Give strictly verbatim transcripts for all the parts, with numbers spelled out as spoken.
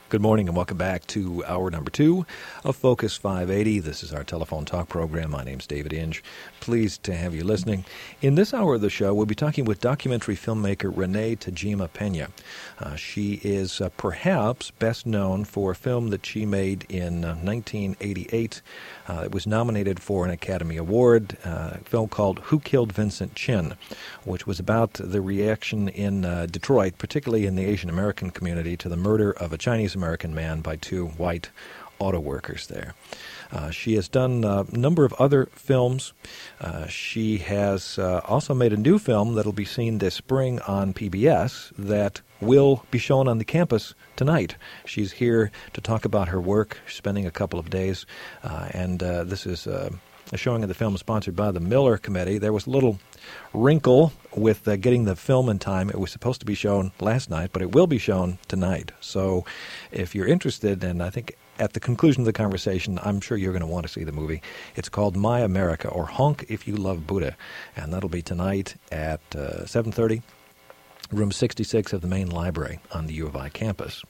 Good morning and welcome back to hour number two of Focus five eighty. This is our telephone talk program. My name's David Inge. Pleased to have you listening. In this hour of the show, we'll be talking with documentary filmmaker Renee Tajima Pena. Uh, she is uh, perhaps best known for a film that she made in uh, nineteen eighty-eight. Uh, it was nominated for an Academy Award, uh, a film called Who Killed Vincent Chin, which was about the reaction in uh, Detroit, particularly in the Asian American community, to the murder of a Chinese American man by two white auto workers there. Uh, she has done a number of other films. Uh, she has uh, also made a new film that will be seen this spring on P B S that will be shown on the campus tonight. She's here to talk about her work, spending a couple of days, uh, and uh, this is uh, a showing of the film sponsored by the Miller Committee. There was a little wrinkle with uh, getting the film in time. It was supposed to be shown last night, but it will be shown tonight. So if you're interested, and I think at the conclusion of the conversation, I'm sure you're going to want to see the movie. It's called My America, or Honk If You Love Buddha, and that'll be tonight at uh, seven thirty, room sixty-six of the main library on the U of I campus.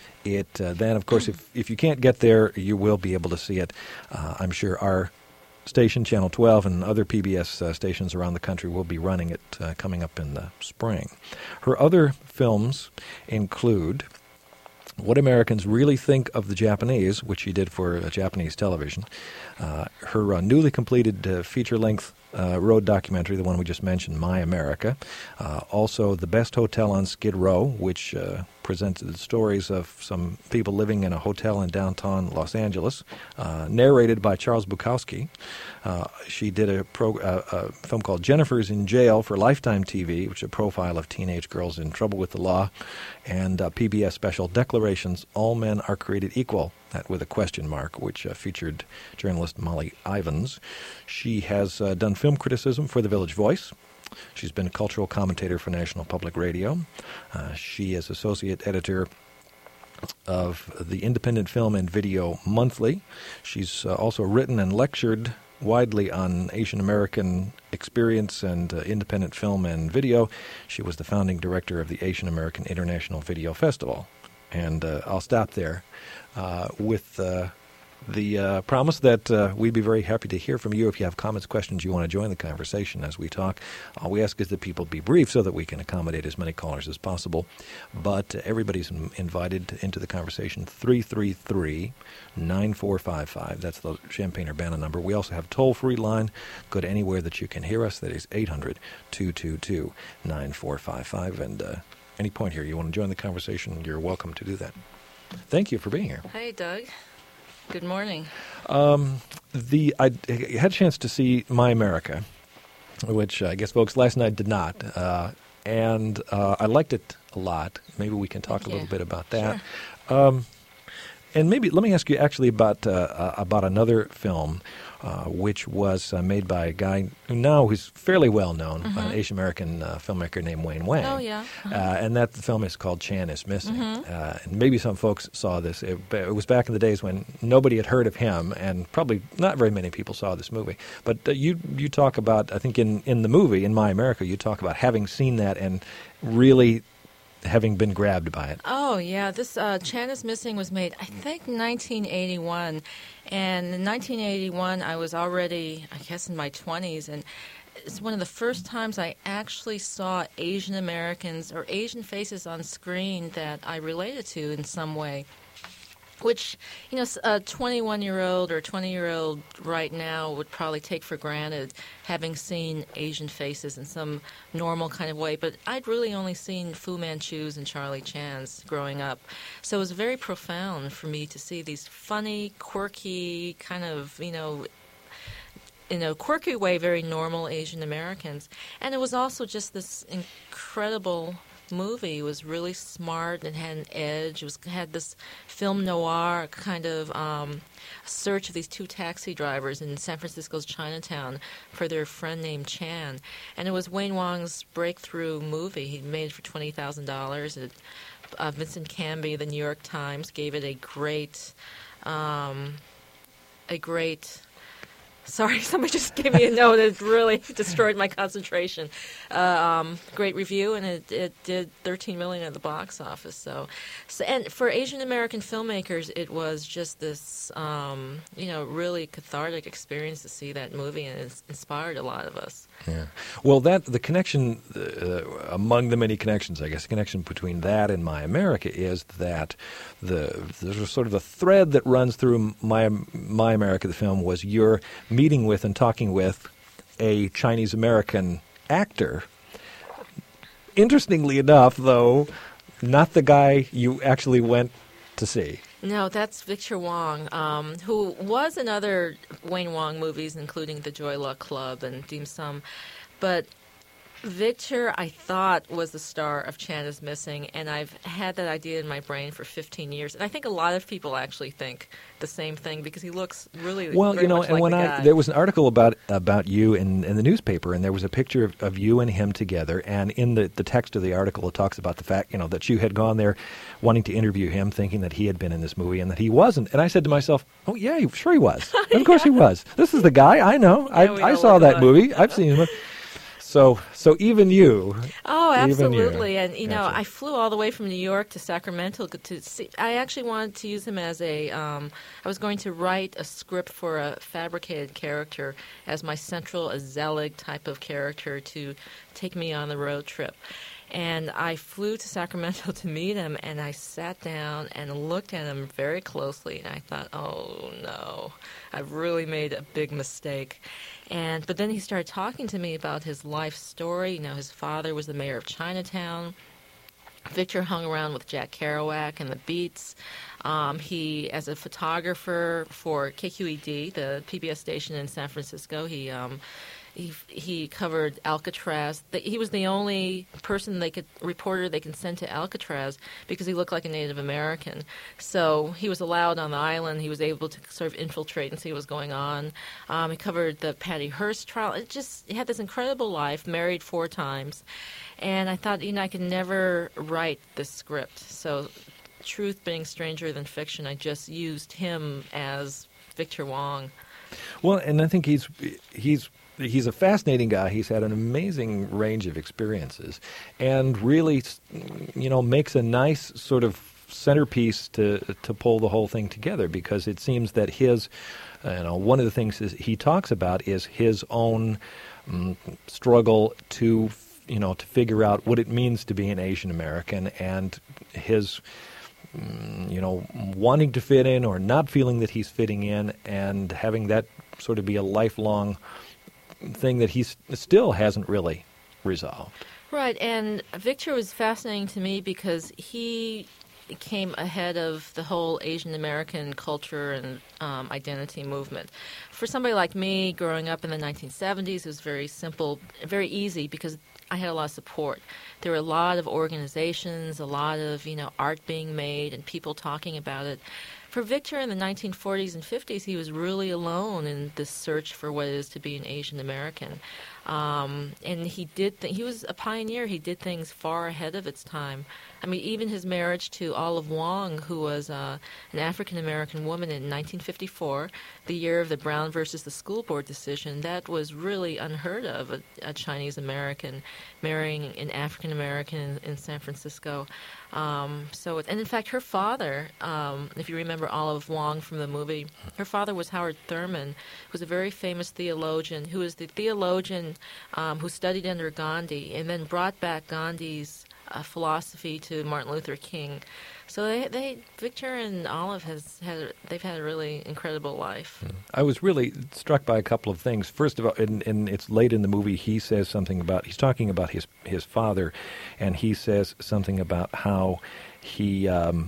It uh, then, of course, if, if you can't get there, you will be able to see it. Uh, I'm sure our station, Channel twelve, and other P B S uh, stations around the country will be running it uh, coming up in the spring. Her other films include What Americans Really Think of the Japanese, which she did for uh, Japanese television. Uh, her uh, newly completed uh, feature-length uh, road documentary, the one we just mentioned, My America. Uh, also, The Best Hotel on Skid Row, which uh, presented stories of some people living in a hotel in downtown Los Angeles, uh, narrated by Charles Bukowski. Uh, she did a, pro, uh, a film called Jennifer's in Jail for Lifetime T V, which is a profile of teenage girls in trouble with the law, and uh, P B S special Declarations, All Men Are Created Equal, that with a question mark, which uh, featured journalist Molly Ivins. She has uh, done film criticism for The Village Voice. She's been a cultural commentator for National Public Radio. Uh, she is associate editor of the Independent Film and Video Monthly. She's uh, also written and lectured widely on Asian American experience and uh, independent film and video. She was the founding director of the Asian American International Video Festival. And uh, I'll stop there uh, with uh, the uh, promise that uh, we'd be very happy to hear from you. If you have comments, questions, you want to join the conversation as we talk, all we ask is that people be brief so that we can accommodate as many callers as possible. But uh, everybody's invited into the conversation. three three three, nine four five five. That's the Champaign-Urbana number. We also have a toll-free line. Go to anywhere that you can hear us. That is eight hundred, two two two, nine four five five. And uh, any point here you want to join the conversation, you're welcome to do that. Thank you for being here. Hey, Doug. Good morning. Um, the I, I had a chance to see My America, which I guess folks last night did not, uh, and uh, I liked it a lot. Maybe we can talk Thank a little you. bit about that. Sure. Um, and maybe let me ask you actually about uh, uh, about another film, uh, which was uh, made by a guy who now is fairly well known, Mm-hmm. an Asian American uh, filmmaker named Wayne Wang. Oh, yeah. Uh-huh. Uh, and that film is called Chan is Missing. Mm-hmm. Uh, and maybe some folks saw this. It, it was back in the days when nobody had heard of him, and probably not very many people saw this movie. But uh, you you talk about, I think in, in the movie, in My America, you talk about having seen that and really having been grabbed by it. Oh, yeah. This uh, Chan is Missing was made, I think, nineteen eighty-one. And in nineteen eighty-one, I was already, I guess, in my twenties. And it's one of the first times I actually saw Asian Americans or Asian faces on screen that I related to in some way. Which, you know, a twenty-one-year-old or twenty-year-old right now would probably take for granted, having seen Asian faces in some normal kind of way. But I'd really only seen Fu Manchus and Charlie Chan's growing up. So it was very profound for me to see these funny, quirky, kind of, you know, in a quirky way, very normal Asian Americans. And it was also just this incredible movie. It was really smart and had an edge. It was had this film noir kind of um, search of these two taxi drivers in San Francisco's Chinatown for their friend named Chan. And it was Wayne Wong's breakthrough movie. He made it for twenty thousand dollars. Uh, Vincent Canby, the New York Times, gave it a great, um, a great Sorry, somebody just gave me a note that really destroyed my concentration. Uh, um, great review, and it, it did thirteen million dollars at the box office. So, so, and for Asian American filmmakers, it was just this, um, you know, really cathartic experience to see that movie, and it's inspired a lot of us. Yeah. Well, that the connection uh, among the many connections, I guess, the connection between that and My America is that the there's sort of a thread that runs through My My America, the film, was your meeting with and talking with a Chinese American actor. Interestingly enough, though, not the guy you actually went to see. No, that's Victor Wong, um, who was in other Wayne Wong movies, including The Joy Luck Club and Dim Sum. But Victor, I thought, was the star of Chan is Missing, and I've had that idea in my brain for fifteen years. And I think a lot of people actually think the same thing because he looks really well, very you know. much And like when the I guy. there was an article about about you in, in the newspaper, and there was a picture of, of you and him together. And in the, the text of the article, it talks about the fact, you know, that you had gone there wanting to interview him, thinking that he had been in this movie and that he wasn't. And I said to myself, "Oh yeah, sure he was. Of course he was. This is the guy I know. Yeah, we I I know saw what that it was. movie. I've seen him." So, so even you. Oh, Even you. absolutely. And, you know, Gotcha. I flew all the way from New York to Sacramento to see. I actually wanted to use him as a, um, I was going to write a script for a fabricated character as my central, a Zelig type of character to take me on the road trip. And I flew to Sacramento to meet him, and I sat down and looked at him very closely, and I thought, oh, no, I've really made a big mistake. And but then he started talking to me about his life story. You know, his father was the mayor of Chinatown. Victor hung around with Jack Kerouac and the Beats. Um, he, as a photographer for K Q E D, the P B S station in San Francisco, he um, he he covered Alcatraz. The, he was the only person they could reporter they can send to Alcatraz because he looked like a Native American. So he was allowed on the island. He was able to sort of infiltrate and see what was going on. Um, he covered the Patty Hearst trial. It just he had this incredible life. Married four times, and I thought, you know, I could never write this script. So, truth being stranger than fiction, I just used him as Victor Wong. Well, and I think he's he's he's a fascinating guy. He's had an amazing range of experiences, and really, you know, makes a nice sort of centerpiece to to pull the whole thing together. Because it seems that his, you know, one of the things is he talks about is his own um, struggle to, you know, to figure out what it means to be an Asian American, and his, you know, wanting to fit in or not feeling that he's fitting in, and having that sort of be a lifelong thing that he still hasn't really resolved. Right, and Victor was fascinating to me because he came ahead of the whole Asian American culture and um, identity movement. For somebody like me, growing up in the nineteen seventies, it was very simple, very easy because I had a lot of support. There were a lot of organizations, a lot of, you know, art being made and people talking about it. For Victor in the nineteen forties and fifties, he was really alone in this search for what it is to be an Asian American. Um, and he did. Th- he was a pioneer. He did things far ahead of its time. I mean, even his marriage to Olive Wong, who was uh, an African American woman in nineteen fifty-four, the year of the Brown versus the School Board decision, that was really unheard of. A, a Chinese American marrying an African American in, in San Francisco. Um, so, it, and in fact, her father, um, if you remember Olive Wong from the movie, her father was Howard Thurman, who was a very famous theologian, who was the theologian um, who studied under Gandhi and then brought back Gandhi's uh, philosophy to Martin Luther King. So they, they, Victor and Olive has had, they've had a really incredible life. I was really struck by a couple of things. First of all, and, and it's late in the movie, he says something about, he's talking about his his father, and he says something about how he um,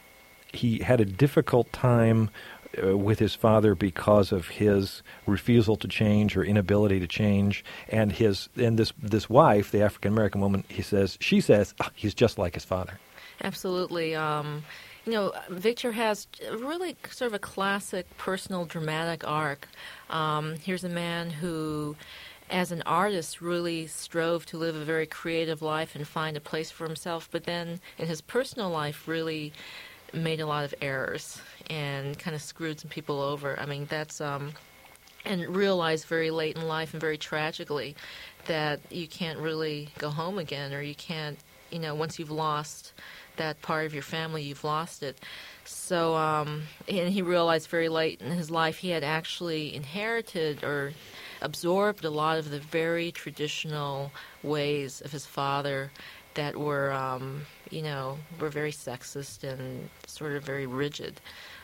he had a difficult time uh, with his father because of his refusal to change or inability to change, and his and this this wife, the African American woman, he says she says oh, he's just like his father. Absolutely. Um, you know, Victor has really sort of a classic personal dramatic arc. Um, here's a man who, as an artist, really strove to live a very creative life and find a place for himself, but then in his personal life really made a lot of errors and kind of screwed some people over. I mean, that's... Um, and realized very late in life and very tragically that you can't really go home again, or you can't, you know, once you've lost that part of your family, you've lost it. So, um, and he realized very late in his life he had actually inherited or absorbed a lot of the very traditional ways of his father that were, um, you know, were very sexist and sort of very rigid.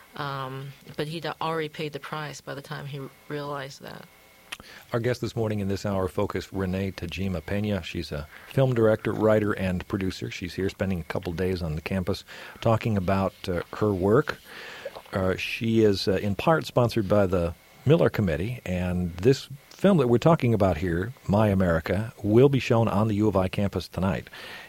Um, but he'd already paid the price by the time he realized that. Our guest this morning in this hour focused Renee Tajima Pena. She's a film director, writer, and producer. She's here spending a couple days on the campus talking about uh, her work. Uh, she is uh, in part sponsored by the Miller Committee, and this film that we're talking about here, My America, will be shown on the U of I campus tonight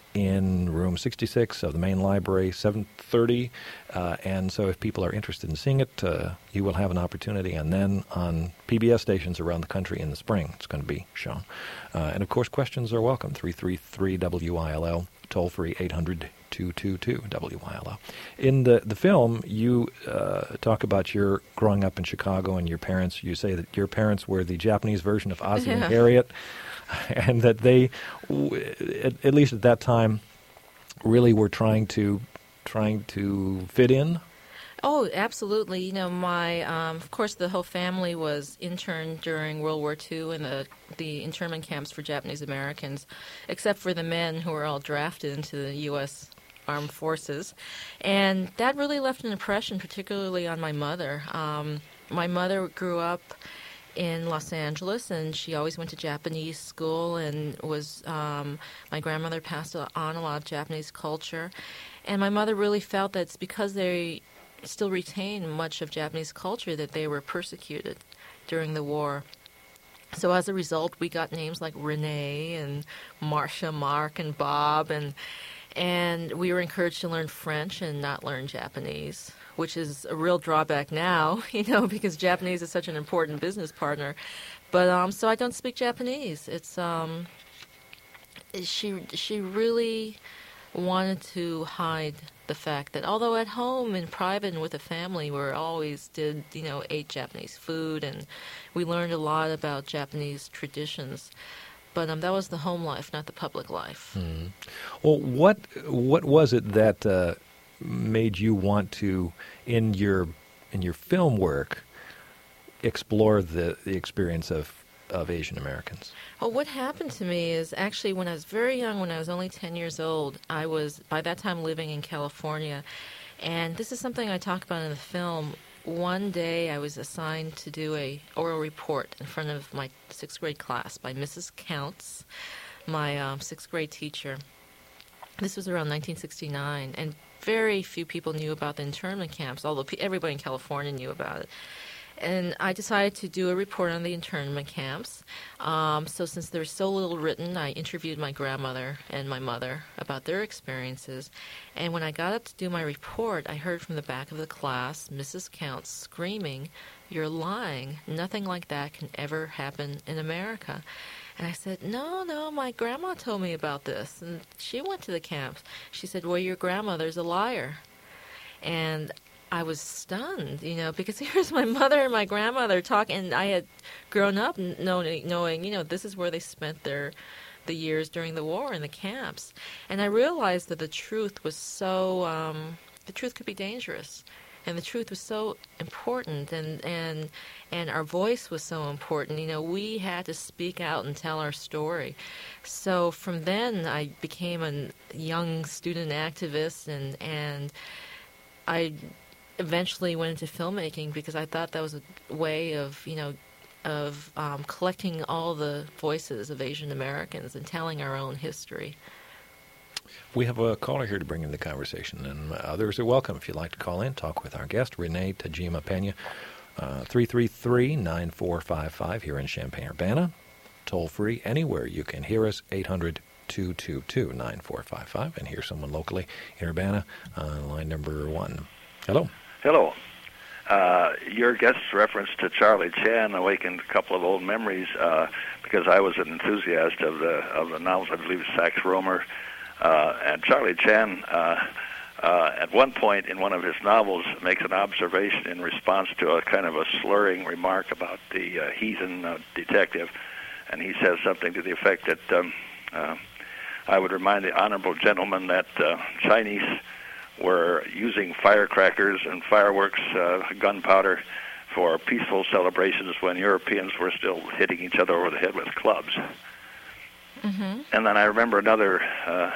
in room sixty-six of the main library, seven thirty. Uh, and so if people are interested in seeing it, uh, you will have an opportunity. And then on P B S stations around the country in the spring, it's going to be shown. Uh, and, of course, questions are welcome. three three three W I L L, toll-free eight hundred two two two W I L L. In the, the film, you uh, talk about your growing up in Chicago and your parents. You say that your parents were the Japanese version of Ozzie Yeah. and Harriet, and that they, at, at least at that time, really were trying to trying to fit in. Oh, absolutely. You know, my, um, of course, the whole family was interned during World War Two in the, the internment camps for Japanese Americans, except for the men who were all drafted into the U S Armed Forces. And that really left an impression, particularly on my mother. Um, my mother grew up in Los Angeles, and she always went to Japanese school and was, um, my grandmother passed on a lot of Japanese culture. And my mother really felt that it's because they still retain much of Japanese culture that they were persecuted during the war. So as a result, we got names like Renee and Marcia, Mark, and Bob, and and we were encouraged to learn French and not learn Japanese, which is a real drawback now, you know, because Japanese is such an important business partner. But um, so I don't speak Japanese. It's um, she she really wanted to hide the fact that although at home in private and with the family we always did, you know, ate Japanese food and we learned a lot about Japanese traditions. But um, that was the home life, not the public life. Mm. Well, what what was it that uh, made you want to, in your in your film work, explore the, the experience of, of Asian Americans? Well, what happened to me is actually when I was very young, when I was only ten years old, I was by that time living in California. And this is something I talk about in the film. One day I was assigned to do a oral report in front of my sixth grade class by Missus Counts, my um, sixth grade teacher. This was around nineteen sixty-nine, and very few people knew about the internment camps, although pe- everybody in California knew about it. And I decided to do a report on the internment camps. Um, so since there was so little written, I interviewed my grandmother and my mother about their experiences. And when I got up to do my report, I heard from the back of the class Missus Counts screaming, "You're lying. Nothing like that can ever happen in America." And I said, no, no, my grandma told me about this. And she went to the camps. She said, well, your grandmother's a liar. And I was stunned, you know, because here's my mother and my grandmother talking, and I had grown up knowing, knowing, you know, this is where they spent their the years during the war in the camps. And I realized that the truth was so, um, the truth could be dangerous. And the truth was so important, and, and and our voice was so important. You know, we had to speak out and tell our story. So from then, I became a young student activist, and and I eventually went into filmmaking because I thought that was a way of, you know, of um, collecting all the voices of Asian Americans and telling our own history. We have a caller here to bring in the conversation, and others are welcome if you'd like to call in, talk with our guest, Renee Tajima Pena, uh, three three three, nine four five five here in Champaign-Urbana. Toll free anywhere you can hear us, eight hundred two two two nine four five five, and hear someone locally in Urbana on line number one. Hello. Hello. Uh, your guest's reference to Charlie Chan awakened a couple of old memories uh, because I was an enthusiast of the of the novels. I believe Sax Rohmer. Uh, and Charlie Chan uh, uh, at one point in one of his novels makes an observation in response to a kind of a slurring remark about the uh, heathen uh, detective, and he says something to the effect that um, uh, I would remind the honorable gentleman that uh, Chinese were using firecrackers and fireworks, uh, gunpowder, for peaceful celebrations when Europeans were still hitting each other over the head with clubs. Mm-hmm. And then I remember another uh,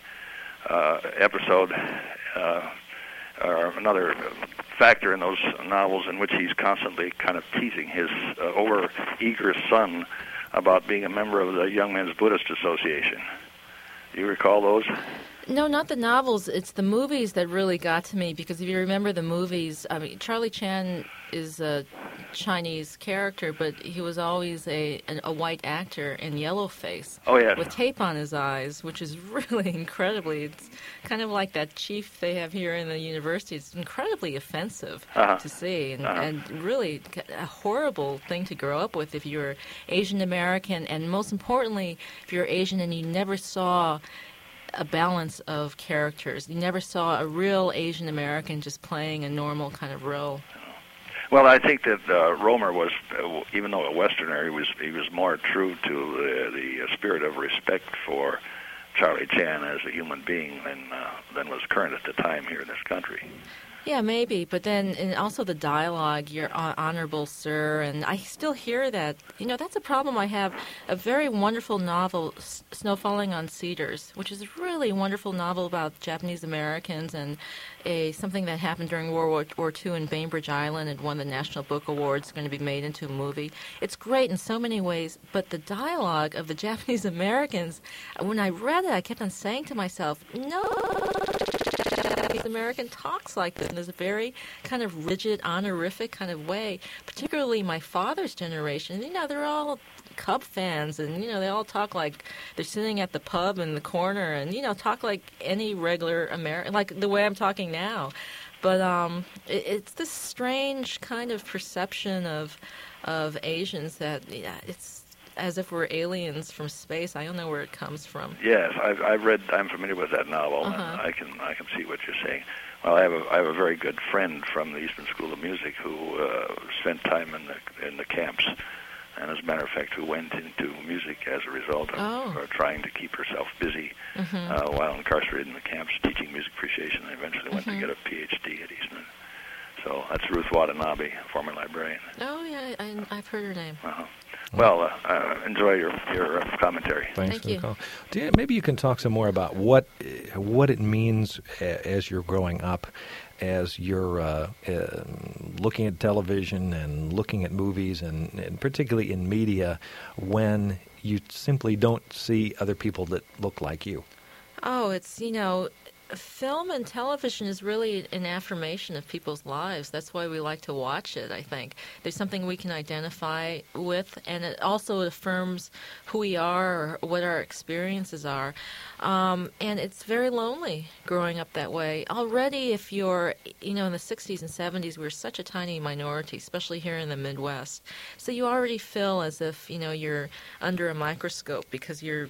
uh, episode, uh, or another factor in those novels in which he's constantly kind of teasing his uh, over-eager son about being a member of the Young Men's Buddhist Association. Do you recall those? No, not the novels. It's the movies that really got to me, because if you remember the movies, I mean, Charlie Chan is a Chinese character, but he was always a an, a white actor in yellowface. Oh, yes. With tape on his eyes, which is really incredibly, it's kind of like that chief they have here in the university. It's incredibly offensive uh-huh. to see, and, uh-huh. and really a horrible thing to grow up with if you're Asian American, and most importantly, if you're Asian and you never saw a balance of characters. You never saw a real Asian American just playing a normal kind of role. Well, I think that uh, Romer was, uh, even though a Westerner, he was he was more true to uh, the spirit of respect for Charlie Chan as a human being than uh, than was current at the time here in this country. Yeah, maybe, but then and also the dialogue, your honorable sir, and I still hear that. You know, that's a problem I have. A very wonderful novel, Snow Falling on Cedars, which is a really wonderful novel about Japanese Americans and a something that happened during World War Two in Bainbridge Island and won the National Book Award. It's going to be made into a movie. It's great in so many ways, but the dialogue of the Japanese Americans, when I read it, I kept on saying to myself, no, Japanese American talks like this in this very kind of rigid, honorific kind of way, particularly my father's generation. You know, they're all Cub fans, and, you know, they all talk like they're sitting at the pub in the corner and, you know, talk like any regular American, like the way I'm talking now. But um, it, it's this strange kind of perception of of Asians that yeah, it's as if we're aliens from space. I don't know where it comes from. Yes, I've, I've read. I'm familiar with that novel, uh-huh. and I can I can see what you're saying. Well, I have a I have a very good friend from the Eastman School of Music who uh, spent time in the in the camps, and as a matter of fact, who went into music as a result of oh. uh, trying to keep herself busy mm-hmm. uh, while incarcerated in the camps, teaching music appreciation, and eventually went mm-hmm. to get a P H D at Eastman. So that's Ruth Watanabe, former librarian. Oh yeah, I, I've heard her name. Uh-huh. Well, uh, uh, enjoy your your uh, commentary. Thanks Thank for you. the call. Do you, maybe you can talk some more about what what it means as you're growing up, as you're uh, uh, looking at television and looking at movies, and, and particularly in media, when you simply don't see other people that look like you. Oh, it's, you know, film and television is really an affirmation of people's lives. That's why we like to watch it, I think. There's something we can identify with, and it also affirms who we are or what our experiences are. Um, and it's very lonely growing up that way. Already, if you're, you know, in the sixties and seventies, we were such a tiny minority, especially here in the Midwest. So you already feel as if, you know, you're under a microscope because you're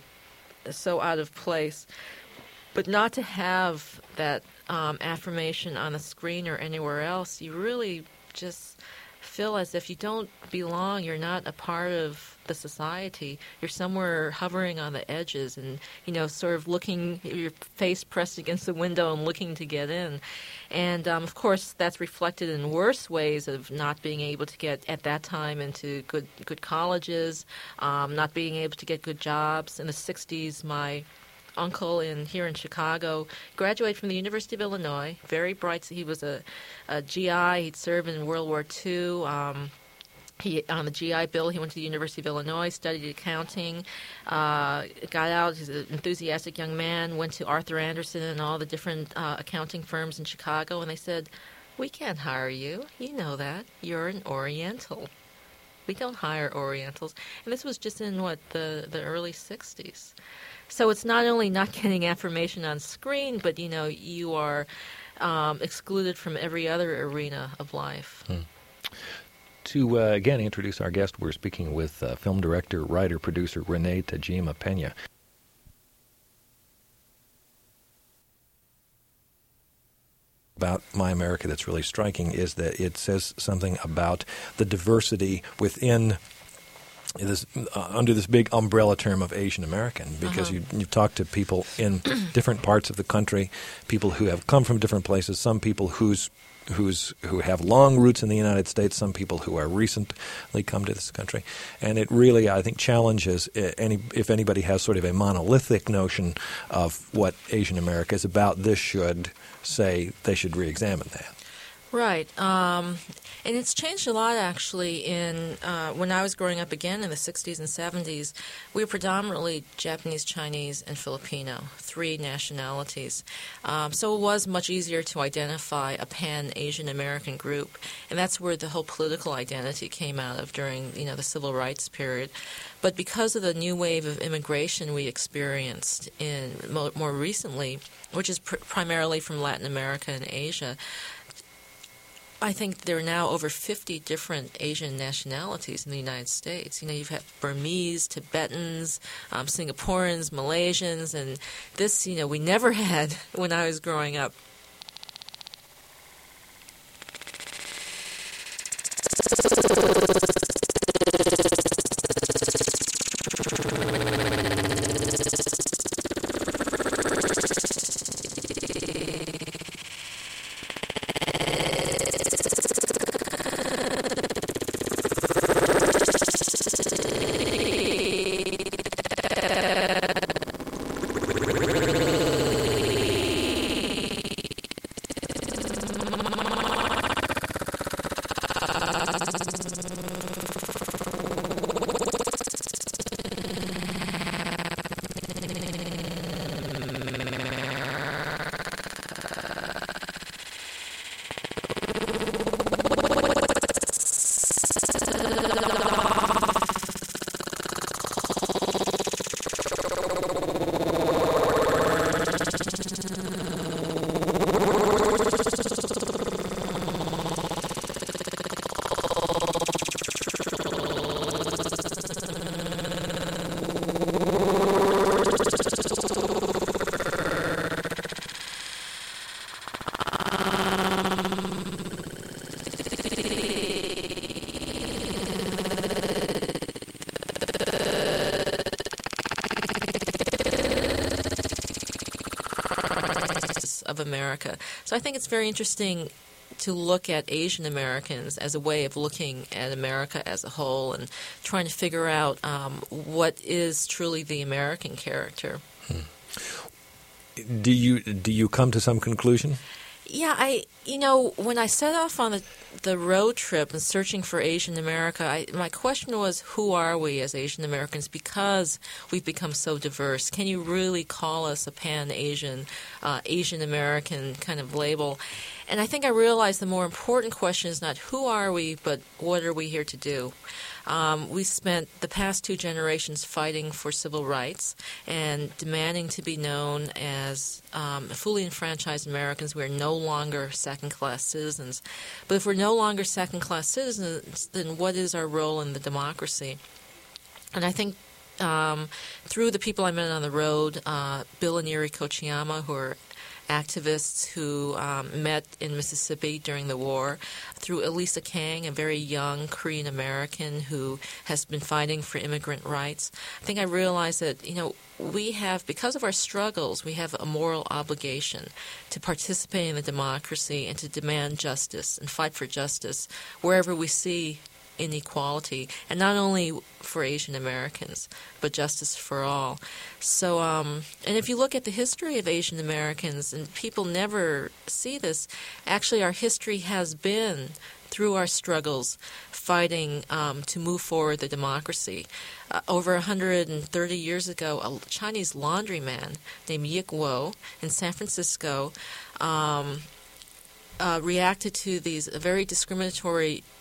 so out of place. But not to have that um, affirmation on the screen or anywhere else, you really just feel as if you don't belong. You're not a part of the society. You're somewhere hovering on the edges and, you know, sort of looking, your face pressed against the window and looking to get in. And, um, of course, that's reflected in worse ways of not being able to get, at that time, into good, good colleges, um, not being able to get good jobs. In the sixties, my uncle in here in Chicago graduated from the University of Illinois. Very bright. He was a, a G I. He'd served in World War Two. Um, he on the G I Bill. He went to the University of Illinois, studied accounting, uh, got out. He's an enthusiastic young man. Went to Arthur Andersen and all the different uh, accounting firms in Chicago, and they said, "We can't hire you. You know that. You're an Oriental. We don't hire Orientals." And this was just in what the the early sixties. So it's not only not getting affirmation on screen, but, you know, you are um, excluded from every other arena of life. Hmm. To, uh, again, introduce our guest, we're speaking with uh, film director, writer, producer Renee Tajima Pena. about My America that's really striking is that it says something about the diversity within this uh, under this big umbrella term of Asian American, because uh-huh. you you talk to people in different parts of the country, people who have come from different places, some people whose who's who have long roots in the United States, some people who are recently come to this country, and it really, I think, challenges any if anybody has sort of a monolithic notion of what Asian America is about. This should say they should re-examine that. Right. Um, and it's changed a lot, actually. In uh, when I was growing up again in the sixties and seventies, we were predominantly Japanese, Chinese, and Filipino, three nationalities. Um, so it was much easier to identify a pan-Asian American group, and that's where the whole political identity came out of during, you know, the civil rights period. But because of the new wave of immigration we experienced in mo- more recently, which is pr- primarily from Latin America and Asia, I think there are now over fifty different Asian nationalities in the United States. You know, you've had Burmese, Tibetans, um, Singaporeans, Malaysians, and this, you know, we never had when I was growing up. Of America. So I think it's very interesting to look at Asian Americans as a way of looking at America as a whole and trying to figure out um, what is truly the American character. Hmm. Do you do you come to some conclusion? Yeah, I you know when I set off on the the road trip and searching for Asian America, I, my question was, who are we as Asian Americans? Because we've become so diverse, can you really call us a pan-Asian, uh, Asian American kind of label? And I think I realized the more important question is not who are we, but what are we here to do? Um, we spent the past two generations fighting for civil rights and demanding to be known as um, fully enfranchised Americans. We are no longer second-class citizens. But if we're no longer second-class citizens, then what is our role in the democracy? And I think um, through the people I met on the road, uh, Bill and Eri Kochiyama, who are activists who um, met in Mississippi during the war, through Elisa Kang, a very young Korean American who has been fighting for immigrant rights. I think I realized that, you know, we have, because of our struggles, we have a moral obligation to participate in the democracy and to demand justice and fight for justice wherever we see inequality, and not only for Asian Americans, but justice for all. So, um, and if you look at the history of Asian Americans, and people never see this, actually our history has been through our struggles fighting um, to move forward the democracy. Uh, over one hundred thirty years ago, a Chinese laundryman named Yik Wo in San Francisco um, uh, reacted to these very discriminatory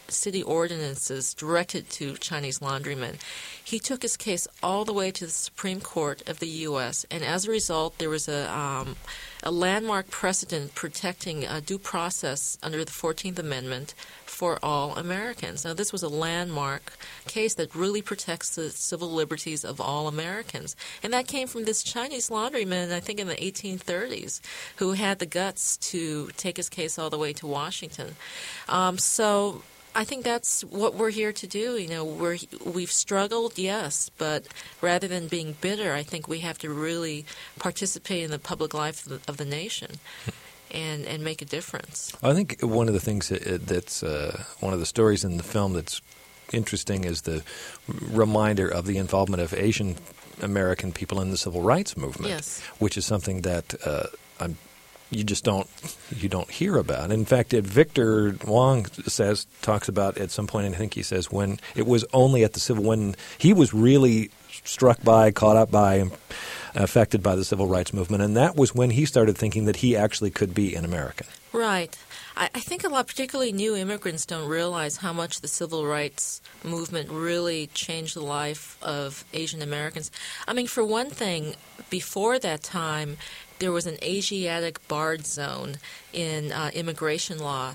city ordinances directed to Chinese laundrymen. He took his case all the way to the Supreme Court of the U S, and as a result, there was a um, a landmark precedent protecting uh, due process under the fourteenth Amendment for all Americans. Now, this was a landmark case that really protects the civil liberties of all Americans, and that came from this Chinese laundryman, I think in the eighteen thirties, who had the guts to take his case all the way to Washington. Um, so I think that's what we're here to do. You know, we're we've struggled, yes, but rather than being bitter, I think we have to really participate in the public life of the, of the nation and and make a difference. I think one of the things that, that's uh, one of the stories in the film that's interesting is the reminder of the involvement of Asian American people in the civil rights movement, yes. which is something that uh, I'm. You just don't you don't hear about. In fact, it, Victor Wong says talks about at some point, and I think he says when it was only at the civil when he was really struck by, caught up by, affected by the civil rights movement, and that was when he started thinking that he actually could be an American. Right. I, I think a lot, particularly new immigrants, don't realize how much the civil rights movement really changed the life of Asian Americans. I mean, for one thing, before that time, there was an Asiatic barred zone in uh, immigration law.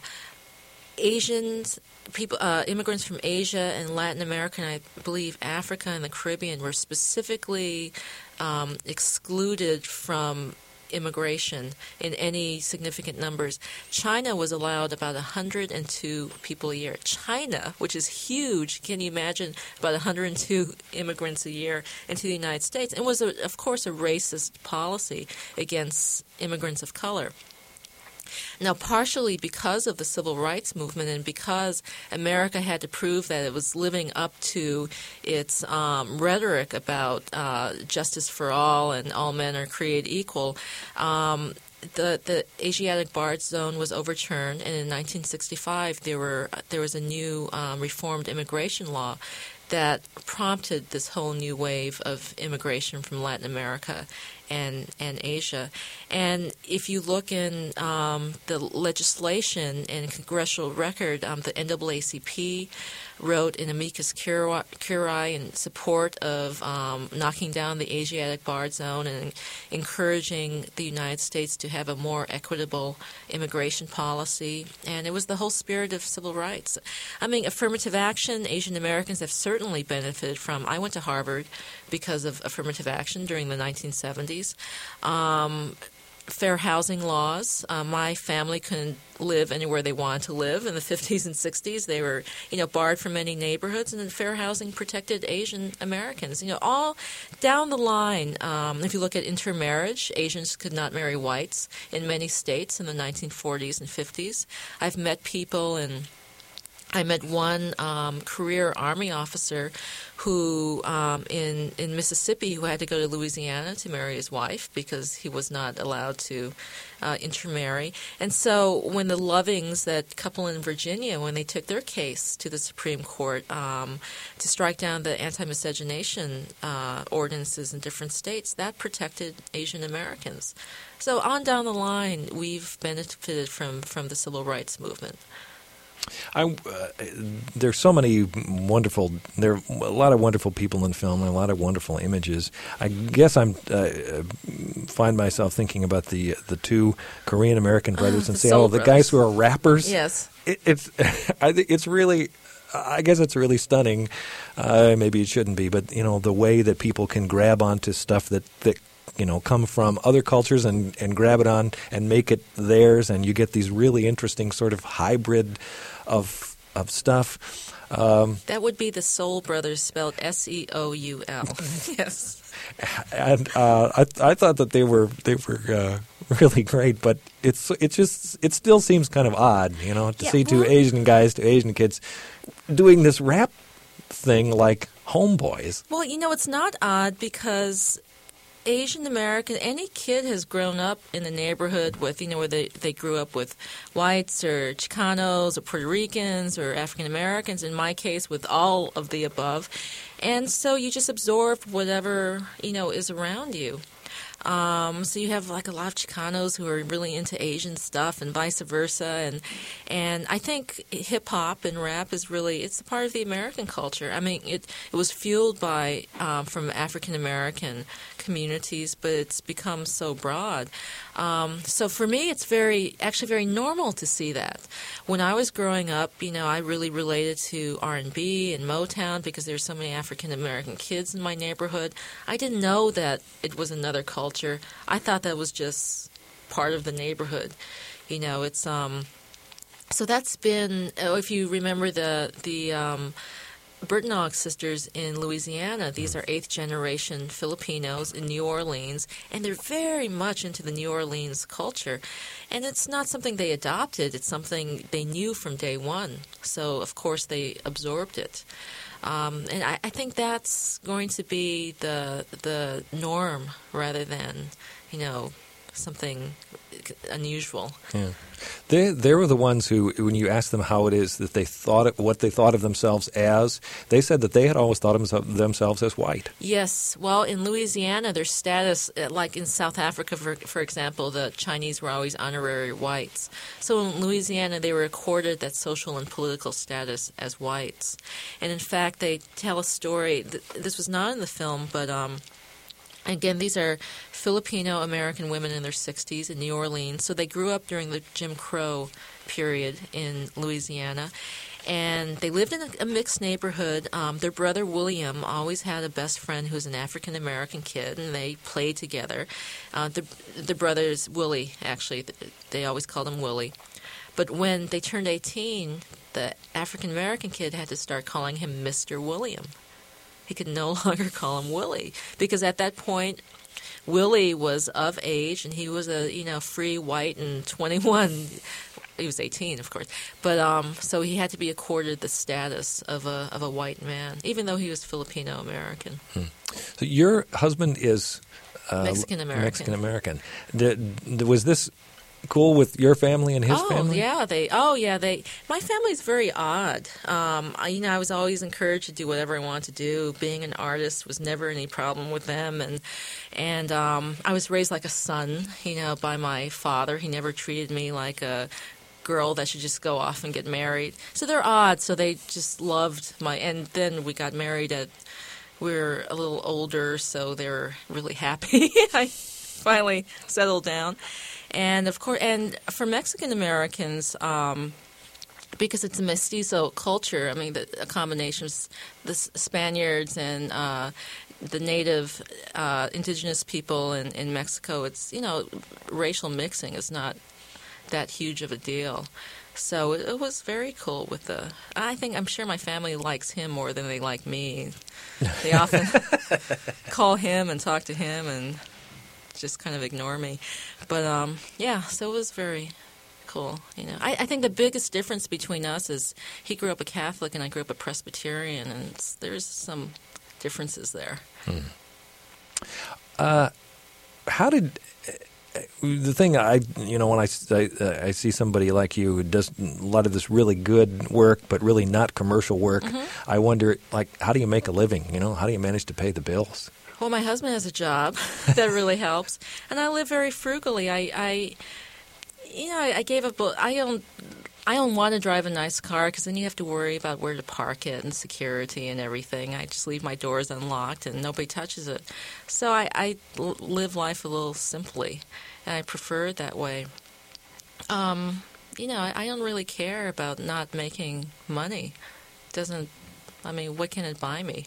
Asians, people, uh, immigrants from Asia and Latin America, and I believe Africa and the Caribbean, were specifically um, excluded from immigration in any significant numbers. China was allowed about one hundred two people a year. China, which is huge, can you imagine about one hundred two immigrants a year into the United States, and was, a, of course, a racist policy against immigrants of color. Now, partially because of the civil rights movement and because America had to prove that it was living up to its um, rhetoric about uh, justice for all and all men are created equal, um, the the Asiatic barred zone was overturned, and in nineteen sixty-five there were there was a new um, reformed immigration law that prompted this whole new wave of immigration from Latin America and and Asia. And if you look in um, the legislation and congressional record, um, the N double A C P wrote an amicus curiae in support of um, knocking down the Asiatic barred zone and encouraging the United States to have a more equitable immigration policy. And it was the whole spirit of civil rights. I mean, affirmative action, Asian Americans have certainly benefited from. I went to Harvard because of affirmative action during the nineteen seventies. Um, fair housing laws. Uh, my family couldn't live anywhere they wanted to live in the fifties and sixties. They were, you know, barred from many neighborhoods, and then fair housing protected Asian Americans. You know, all down the line, um, if you look at intermarriage, Asians could not marry whites in many states in the nineteen forties and fifties. I've met people and I met one um, career Army officer who, um, in in Mississippi, who had to go to Louisiana to marry his wife because he was not allowed to uh, intermarry. And so, when the Lovings, that couple in Virginia, when they took their case to the Supreme Court um, to strike down the anti-miscegenation uh, ordinances in different states, that protected Asian Americans. So on down the line, we've benefited from from the civil rights movement. I, uh, there's so many wonderful, there are a lot of wonderful people in film and a lot of wonderful images. I guess I'm uh, find myself thinking about the the two Korean American brothers uh, in Seattle, the guys who are rappers. Yes, it, it's I think it's really. I guess it's really stunning. Uh, maybe it shouldn't be, but you know the way that people can grab onto stuff that that. you know, come from other cultures and, and grab it on and make it theirs, and you get these really interesting sort of hybrid of of stuff. Um, that would be the Soul Brothers, spelled S E O U L. Yes. And uh, I I thought that they were they were uh, really great, but it's it's just it still seems kind of odd, you know, to yeah, see two well, Asian guys, two Asian kids doing this rap thing like homeboys. Well, you know, it's not odd because Asian American, any kid has grown up in the neighborhood with, you know, where they, they grew up with whites or Chicanos or Puerto Ricans or African Americans, in my case, with all of the above. And so you just absorb whatever, you know, is around you. Um, so you have like a lot of Chicanos who are really into Asian stuff, and vice versa. And and I think hip hop and rap is really it's a part of the American culture. I mean, it it was fueled by um, from African American communities, but it's become so broad. Um, so for me, it's very actually very normal to see that. When I was growing up, you know, I really related to R and B and Motown because there's so many African American kids in my neighborhood. I didn't know that it was another culture. I thought that was just part of the neighborhood. You know, it's um. So that's been. Oh, if you remember the the. Um, Burtnock sisters in Louisiana. These are eighth generation Filipinos in New Orleans, and they're very much into the New Orleans culture. And it's not something they adopted, it's something they knew from day one. So, of course, they absorbed it. Um, and I, I think that's going to be the the norm rather than, you know, something unusual. Yeah. They they were the ones who, when you asked them how it is that they thought it, what they thought of themselves as, they said that they had always thought of themselves as white. Yes. Well, in Louisiana, their status, like in South Africa, for, for example, the Chinese were always honorary whites. So in Louisiana, they were accorded that social and political status as whites. And in fact, they tell a story. This was not in the film, but um, again, these are Filipino American women in their sixties in New Orleans. So they grew up during the Jim Crow period in Louisiana. And they lived in a, a mixed neighborhood. Um, their brother, William, always had a best friend who was an African-American kid, and they played together. Uh, the, the brothers, Willie, actually, they always called him Willie. But when they turned eighteen, the African-American kid had to start calling him Mister William. He could no longer call him Willie because at that point, Willie was of age and he was a you know free white and twenty-one. He was eighteen, of course, but um, so he had to be accorded the status of a of a white man, even though he was Filipino American. Hmm. So your husband is uh, Mexican American. Mexican American. Did, was this cool with your family and his oh, family? yeah, they. Oh, yeah, they. My family's very odd. Um, I, you know, I was always encouraged to do whatever I wanted to do. Being an artist was never any problem with them, and and um, I was raised like a son, you know, by my father. He never treated me like a girl that should just go off and get married. So they're odd. So they just loved my. And then we got married at. We were a little older, so they were really happy. I finally settled down. And of course, and for Mexican Americans, um, because it's a mestizo culture, I mean, the, a combination of the Spaniards and uh, the native uh, indigenous people in, in Mexico, it's, you know, racial mixing is not that huge of a deal. So it, it was very cool with the, I think, I'm sure my family likes him more than they like me. They often call him and talk to him and just kind of ignore me. But, um, yeah, so it was very cool. You know, I, I think the biggest difference between us is he grew up a Catholic and I grew up a Presbyterian, and it's, there's some differences there. Hmm. Uh, how did... The thing I, you know, when I, I, I see somebody like you who does a lot of this really good work, but really not commercial work, mm-hmm. I wonder, like, how do you make a living? You know, how do you manage to pay the bills? Well, my husband has a job that really helps, and I live very frugally. I, I you know, I, I gave up. I don't. I don't want to drive a nice car because then you have to worry about where to park it and security and everything. I just leave my doors unlocked and nobody touches it. So I, I live life a little simply, and I prefer it that way. Um, you know, I, I don't really care about not making money. It doesn't. I mean, what can it buy me?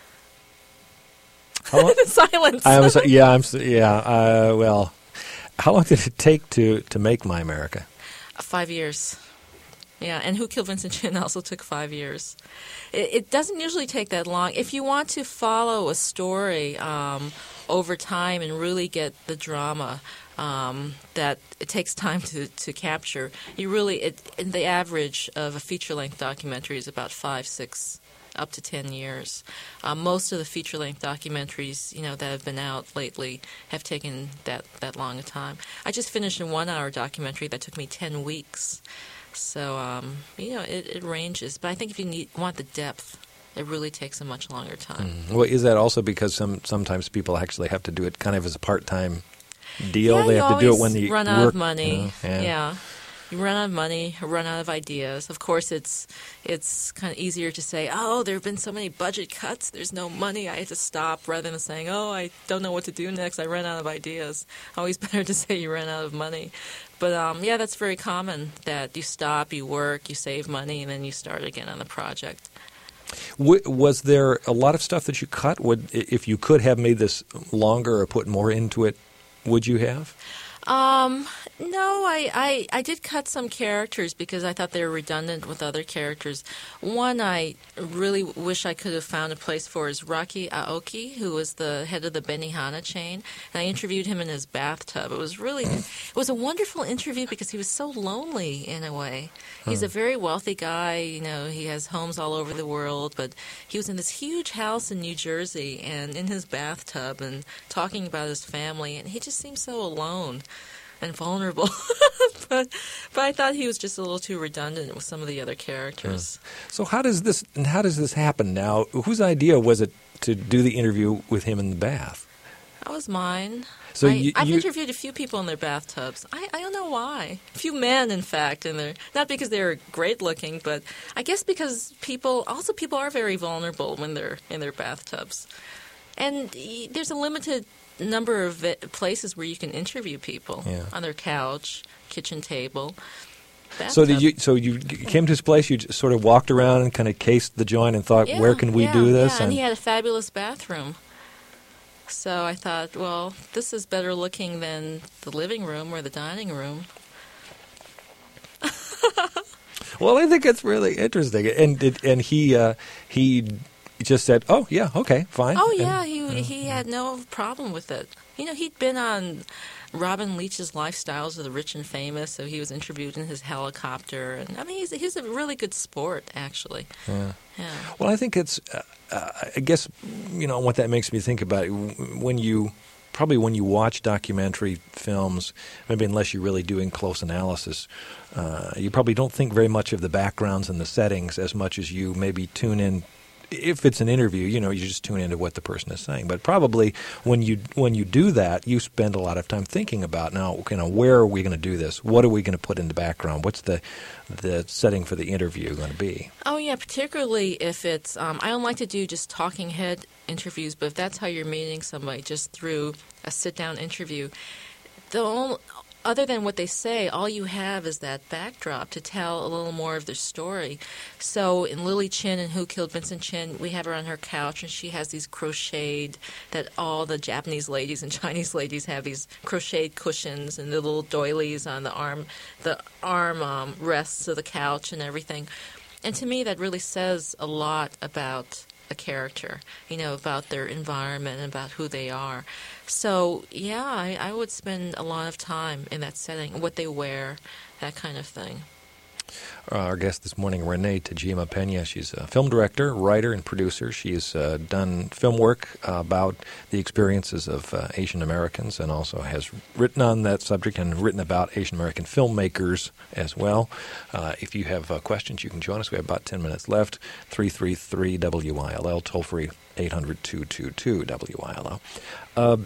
Silence. I was, yeah, I'm. Yeah. Uh, well, how long did it take to, to make My America? Five years. Yeah, and Who Killed Vincent Chin also took five years. It, it doesn't usually take that long. If you want to follow a story um, over time and really get the drama um, that it takes time to, to capture, you really, it, the average of a feature-length documentary is about five, six, up to ten years. Um, most of the feature-length documentaries, you know, that have been out lately have taken that, that long a time. I just finished a one-hour documentary that took me ten weeks. So, um, you know, it, it ranges. But I think if you need, want the depth, it really takes a much longer time. Mm. Well, is that also because some sometimes people actually have to do it kind of as a part-time deal? Yeah, they you have to do it always when they run work, out of money. you know? Yeah. yeah. You run out of money, run out of ideas. Of course, it's it's kind of easier to say, oh, there have been so many budget cuts, there's no money, I have to stop, rather than saying, oh, I don't know what to do next, I ran out of ideas. Always better to say you ran out of money. But, um, yeah, that's very common, that you stop, you work, you save money, and then you start again on the project. W- was there a lot of stuff that you cut? Would, if you could have made this longer or put more into it, would you have? Um, no, I, I, I did cut some characters because I thought they were redundant with other characters. One I really wish I could have found a place for is Rocky Aoki, who was the head of the Benihana chain. And I interviewed him in his bathtub. It was really, it was a wonderful interview because he was so lonely in a way. He's a very wealthy guy, you know, he has homes all over the world, but he was in this huge house in New Jersey and in his bathtub and talking about his family, and he just seemed so alone and vulnerable. but but I thought he was just a little too redundant with some of the other characters. Yeah. So how does this and how does this happen now? Whose idea was it to do the interview with him in the bath? That was mine. So I, you, I've you, interviewed a few people in their bathtubs. I, I don't know why. A few men, in fact, in their not because they're great looking, but I guess because people also people are very vulnerable when they're in their bathtubs, and y- there's a limited number of vi- places where you can interview people Yeah. on their couch, kitchen table. So did bathtub. you? So you came to his place. You just sort of walked around and kind of cased the joint and thought, Yeah, "Where can we yeah, do this?" Yeah, and he had a fabulous bathroom. So I thought, well, this is better looking than the living room or the dining room. Well, I think it's really interesting, and it, and he uh, he just said, "Oh yeah, okay, fine." Oh And- yeah, he he had no problem with it. You know, he'd been on Robin Leach's Lifestyles of the Rich and Famous, so he was interviewed in his helicopter, and I mean, he's he's a really good sport, actually. Yeah. Yeah. Well, I think it's. Uh, uh, I guess you know what that makes me think about when you probably when you watch documentary films, maybe unless you're really doing close analysis, uh, you probably don't think very much of the backgrounds and the settings as much as you maybe tune in. If it's an interview, you know, you just tune into what the person is saying. But probably when you when you do that, you spend a lot of time thinking about now, you know, where are we going to do this? What are we going to put in the background? What's the the setting for the interview going to be? Oh yeah, particularly if it's. Um, I don't like to do just talking head interviews, but if that's how you're meeting somebody, just through a sit down interview, the only, other than what they say, all you have is that backdrop to tell a little more of their story. So in Lily Chin and Who Killed Vincent Chin, we have her on her couch, and she has these crocheted, that all the Japanese ladies and Chinese ladies have these crocheted cushions and the little doilies on the arm, the arm um, rests of the couch and everything. And to me, that really says a lot about a character, you know, about their environment and about who they are. So, yeah, I, I would spend a lot of time in that setting, what they wear, that kind of thing. Uh, our guest this morning, Renee Tajima Pena. She's a film director, writer, and producer. She's uh, done film work uh, about the experiences of uh, Asian Americans and also has written on that subject and written about Asian American filmmakers as well. Uh, if you have uh, questions, you can join us. We have about ten minutes left. three three three W I L L, toll free eight hundred two two two W I L L. Uh,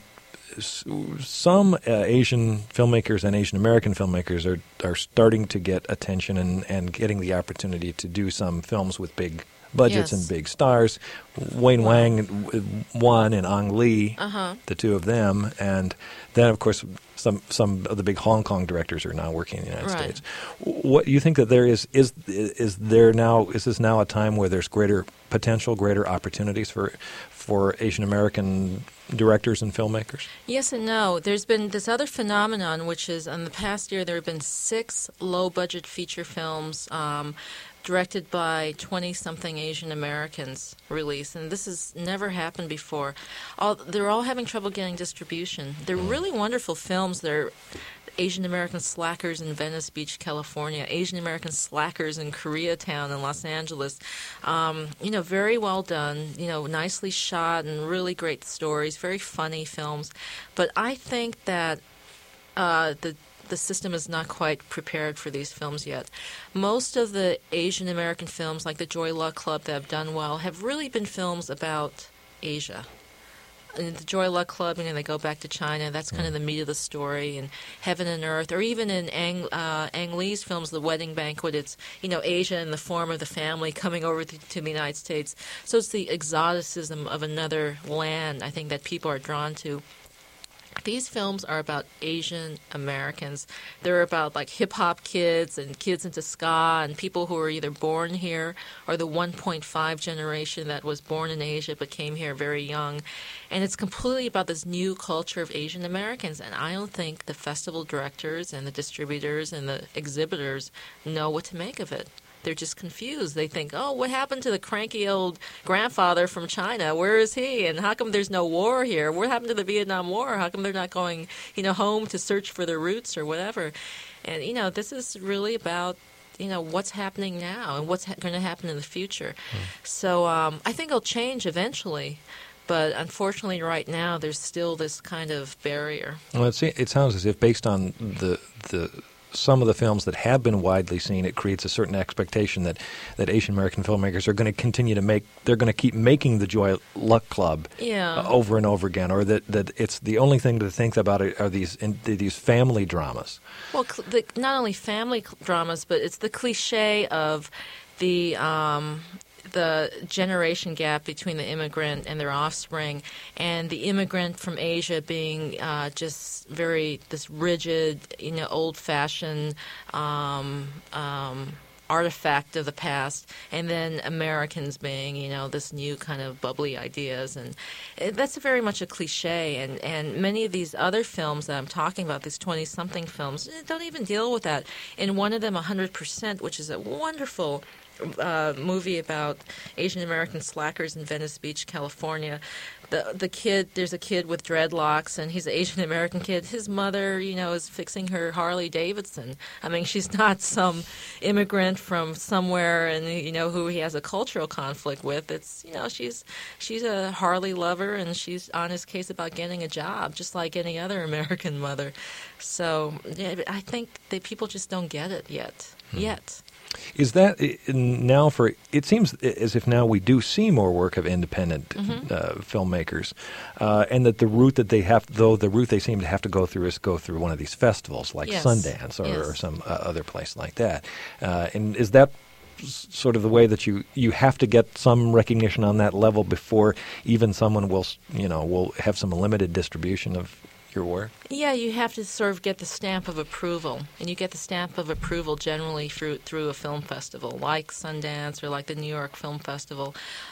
Some uh, Asian filmmakers and Asian American filmmakers are are starting to get attention and, and getting the opportunity to do some films with big budgets Yes. and big stars. Wayne Wow. Wang won, and Ang Lee, Uh-huh. the two of them, and then of course some some of the big Hong Kong directors are now working in the United Right. States. What you think that there is is is there now is this now a time where there's greater potential, greater opportunities for for Asian American directors and filmmakers? Yes and no. There's been this other phenomenon, which is in the past year there have been six low-budget feature films um, directed by twenty-something Asian Americans released, and this has never happened before. All, they're all having trouble getting distribution. They're really wonderful films. They're Asian American slackers in Venice Beach, California, Asian American slackers in Koreatown in Los Angeles. Um, you know, very well done, you know, nicely shot and really great stories, very funny films. But I think that uh, the the system is not quite prepared for these films yet. Most of the Asian American films, like the Joy Luck Club, that have done well, have really been films about Asia. And the Joy Luck Club, you know, they go back to China. That's kind of the meat of the story. And Heaven and Earth, or even in Ang, uh, Ang Lee's films, The Wedding Banquet, it's, you know, Asia in the form of the family coming over to, to the United States. So it's the exoticism of another land, I think, that people are drawn to. These films are about Asian Americans. They're about like hip-hop kids and kids into ska and people who are either born here or the one point five generation that was born in Asia but came here very young. And it's completely about this new culture of Asian Americans. And I don't think the festival directors and the distributors and the exhibitors know what to make of it. They're just confused. They think, oh, what happened to the cranky old grandfather from China? Where is he? And how come there's no war here? What happened to the Vietnam War? How come they're not going, you know, home to search for their roots or whatever? And, you know, this is really about, you know, what's happening now and what's ha- going to happen in the future. Mm. So um, I think it'll change eventually. But unfortunately, right now, there's still this kind of barrier. Well, it, it sounds as if based on the the... some of the films that have been widely seen, it creates a certain expectation that, that Asian American filmmakers are going to continue to make, they're going to keep making the Joy Luck Club yeah. uh, over and over again, or that, that it's the only thing to think about it are these in, these family dramas. Well, cl- the, not only family cl- dramas, but it's the cliche of the um, the generation gap between the immigrant and their offspring, and the immigrant from Asia being uh, just very this rigid, you know, old-fashioned um, um, artifact of the past, and then Americans being, you know, this new kind of bubbly ideas, and it, that's very much a cliche. And, and many of these other films that I'm talking about, these twenty-something films, don't even deal with that. In one of them, one hundred percent, which is a wonderful Uh, movie about Asian American slackers in Venice Beach, California. The the kid, there's a kid with dreadlocks, and he's an Asian American kid. His mother, you know, is fixing her Harley Davidson. I mean, she's not some immigrant from somewhere, and you know who he has a cultural conflict with. It's you know she's she's a Harley lover, and she's on his case about getting a job, just like any other American mother. So yeah, I think that people just don't get it yet. Hmm. Yet. Is that now for, it seems as if now we do see more work of independent mm-hmm. uh, filmmakers, uh, and that the route that they have, though the route they seem to have to go through is go through one of these festivals like yes. Sundance or, yes. or some uh, other place like that. Uh, and is that sort of the way that you, you have to get some recognition on that level before even someone will, you know, will have some limited distribution of your work? Yeah, you have to sort of get the stamp of approval, and you get the stamp of approval generally through through a film festival like Sundance or like the New York Film Festival.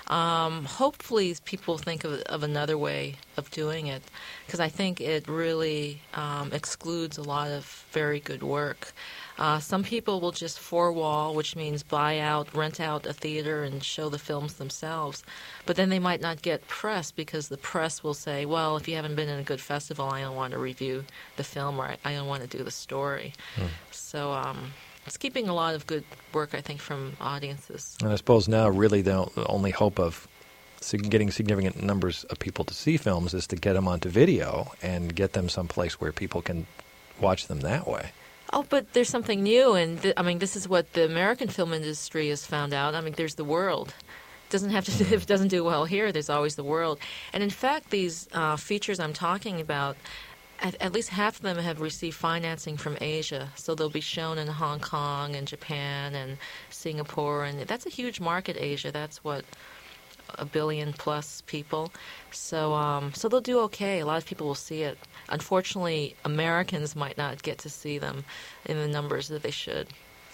Um, hopefully people think of, of another way of doing it, because I think it really um, excludes a lot of very good work. Uh, some people will just four-wall, which means buy out, rent out a theater and show the films themselves. But then they might not get press because the press will say, well, if you haven't been in a good festival, I don't want to review the film, or I, I don't want to do the story. Hmm. So um, it's keeping a lot of good work, I think, from audiences. And I suppose now really the only hope of getting significant numbers of people to see films is to get them onto video and get them someplace where people can watch them that way. Oh, but there's something new, and th- I mean, this is what the American film industry has found out. I mean, there's the world. It doesn't have to. If it doesn't do well here, there's always the world. And in fact, these uh, features I'm talking about, at, at least half of them have received financing from Asia, so they'll be shown in Hong Kong and Japan and Singapore, and that's a huge market. Asia, that's what. A billion plus people, so um, so they'll do okay. A lot of people will see it. Unfortunately, Americans might not get to see them in the numbers that they should.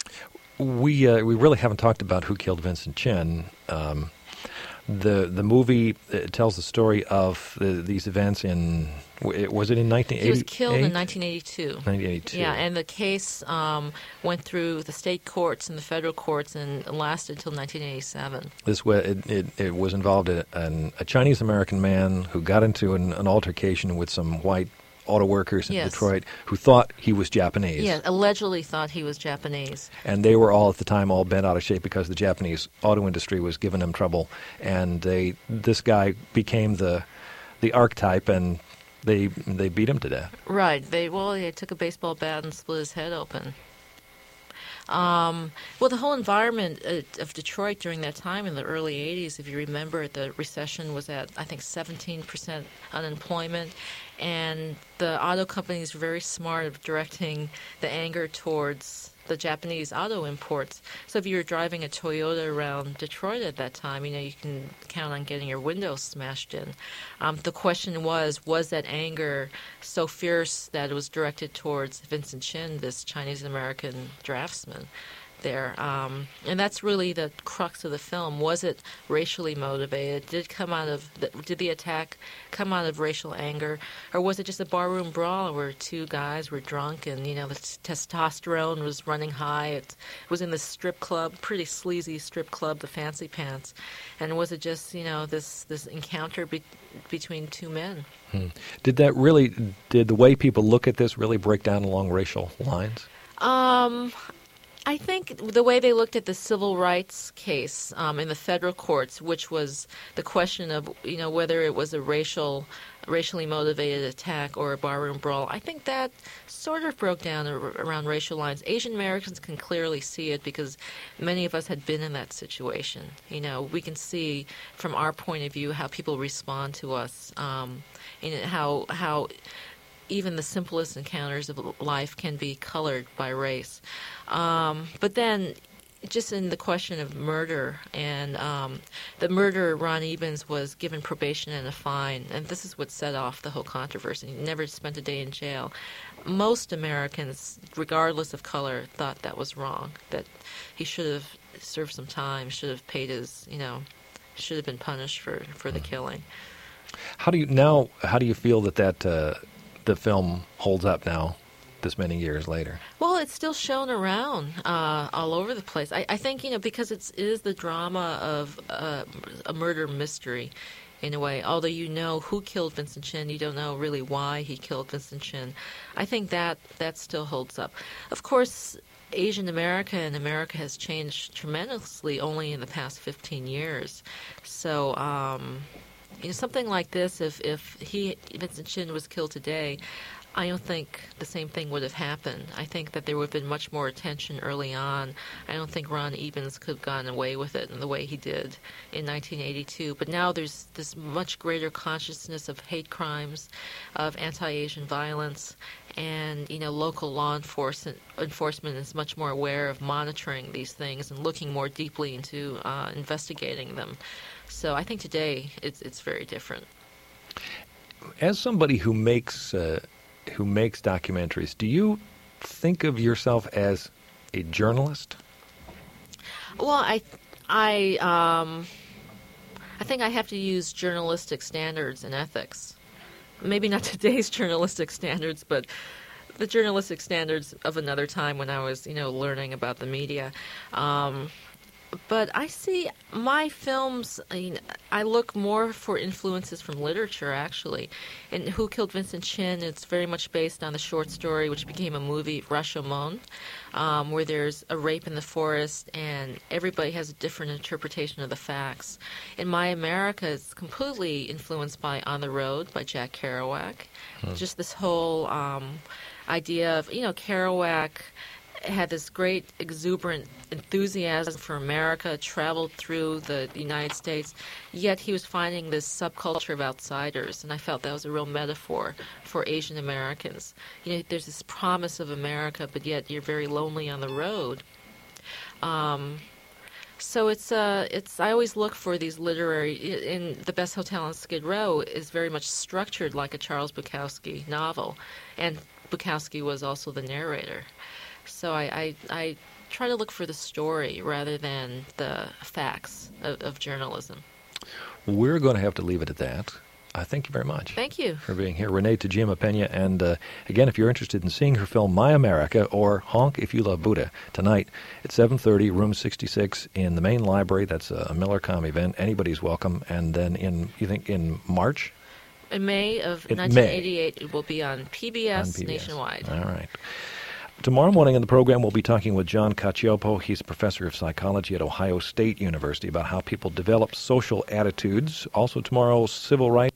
We uh, we really haven't talked about Who Killed Vincent Chin. Um, the the movie it tells the story of the, these events in. Was it in nineteen eighty? He was killed in nineteen eighty-two. nineteen eighty-two. Yeah, and the case um, went through the state courts and the federal courts and lasted until nineteen eighty-seven. This was, it, it, it was involved in an, a Chinese-American man who got into an, an altercation with some white auto workers in yes. Detroit who thought he was Japanese. Yeah, allegedly thought he was Japanese. And they were all at the time all bent out of shape because the Japanese auto industry was giving them trouble. And they this guy became the the archetype and They they beat him to death. Right. They well, they took a baseball bat and split his head open. Um, well, the whole environment uh, of Detroit during that time in the early eighties, if you remember, the recession was at, I think, seventeen percent unemployment, and the auto companies were very smart of directing the anger towards the Japanese auto imports. So if you were driving a Toyota around Detroit at that time, you know, you can count on getting your windows smashed in. Um, the question was, was that anger so fierce that it was directed towards Vincent Chin, this Chinese-American draftsman there? Um, and that's really the crux of the film. Was it racially motivated? Did it come out of the, did the attack come out of racial anger, or was it just a barroom brawl where two guys were drunk and, you know, the t- testosterone was running high? It was in this strip club, pretty sleazy strip club, the Fancy Pants, and was it just, you know, this this encounter be- between two men? Hmm. Did that really? Did the way people look at this really break down along racial lines? Um. I think the way they looked at the civil rights case um, in the federal courts, which was the question of, you know, whether it was a racial, racially motivated attack or a barroom brawl, I think that sort of broke down ar- around racial lines. Asian Americans can clearly see it because many of us had been in that situation. You know, we can see from our point of view how people respond to us, um, and how how. even the simplest encounters of life can be colored by race. Um, but then, just in the question of murder, and um, the murderer, Ron Ebens, was given probation and a fine, and this is what set off the whole controversy. He never spent a day in jail. Most Americans, regardless of color, thought that was wrong, that he should have served some time, should have paid his, you know, should have been punished for, for the killing. How do you now, how do you feel that that... Uh, the film holds up now, this many years later? Well, it's still shown around uh, all over the place. I, I think, you know, because it's, it is the drama of uh, a murder mystery, in a way. Although you know who killed Vincent Chin, you don't know really why he killed Vincent Chin. I think that that still holds up. Of course, Asian America and America has changed tremendously only in the past fifteen years. So, um... you know, something like this, if, if he, Vincent Chin was killed today, I don't think the same thing would have happened. I think that there would have been much more attention early on. I don't think Ron Ebens could have gotten away with it in the way he did in nineteen eighty-two. But now there's this much greater consciousness of hate crimes, of anti-Asian violence, and, you know, local law enforcement, enforcement is much more aware of monitoring these things and looking more deeply into uh, investigating them. So I think today it's it's very different. As somebody who makes uh, who makes documentaries, do you think of yourself as a journalist? Well, I I um, I think I have to use journalistic standards and ethics. Maybe not today's journalistic standards, but the journalistic standards of another time when I was, you know, learning about the media. Um, But I see my films, I mean, I look more for influences from literature, actually. And Who Killed Vincent Chin, it's very much based on the short story, which became a movie, Rashomon, um, where there's a rape in the forest, and everybody has a different interpretation of the facts. In My America, it's completely influenced by On the Road by Jack Kerouac. Hmm. Just this whole um, idea of, you know, Kerouac had this great exuberant enthusiasm for America, traveled through the United States, yet he was finding this subculture of outsiders, and I felt that was a real metaphor for Asian Americans. You know, there's this promise of America, but yet you're very lonely on the road. Um, so it's uh, it's. I always look for these literary. In The Best Hotel on Skid Row is very much structured like a Charles Bukowski novel, and Bukowski was also the narrator. So I, I, I try to look for the story rather than the facts of, of journalism. We're going to have to leave it at that. I thank you very much. Thank you. For being here. Renee Tajima Pena. And uh, again, if you're interested in seeing her film My America, or Honk If You Love Buddha, tonight at seven thirty, room sixty-six in the main library. That's a Millercom event. Anybody's welcome. And then in, you think, in March? In May of in nineteen eighty-eight, May. It will be on P B S, on P B S nationwide. All right. Tomorrow morning in the program, we'll be talking with John Cacioppo. He's a professor of psychology at Ohio State University about how people develop social attitudes. Also tomorrow, civil rights.